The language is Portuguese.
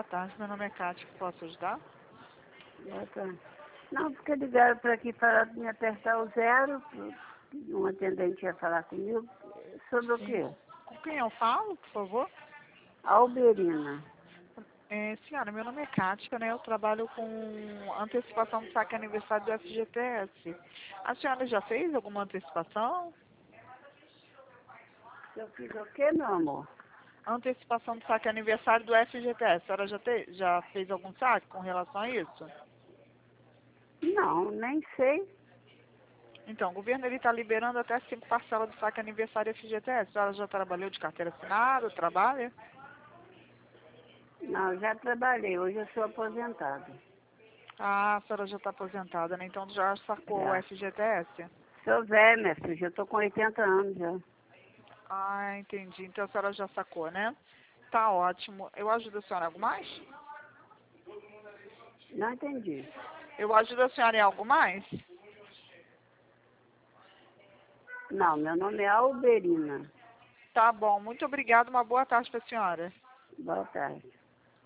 tarde, meu nome é Cátia, posso ajudar? Boa tarde. Não, porque ligaram para aqui para me apertar o zero, um atendente ia falar comigo. Sobre o Sim. quê? Com quem eu falo, por favor? Alberina. Senhora, meu nome é Cátia, né? Eu trabalho com antecipação do saque aniversário do FGTS. A senhora já fez alguma antecipação? Eu fiz o quê, meu amor? Antecipação do saque aniversário do FGTS. A senhora já fez algum saque com relação a isso? Não, nem sei. Então, o governo está liberando até 5 parcelas do saque aniversário FGTS. A senhora já trabalhou de carteira assinada? Trabalha? Não, já trabalhei, hoje eu sou aposentada. Ah, a senhora já está aposentada, né? Então já sacou o Já. FGTS? Sou velha, minha filha, já estou com 80 anos já. Ah, entendi. Então a senhora já sacou, né? Tá ótimo. Eu ajudo a senhora em algo mais? Não entendi. Eu ajudo a senhora em algo mais? Não, meu nome é Alberina. Tá bom. Muito obrigada. Uma boa tarde para a senhora. Boa tarde.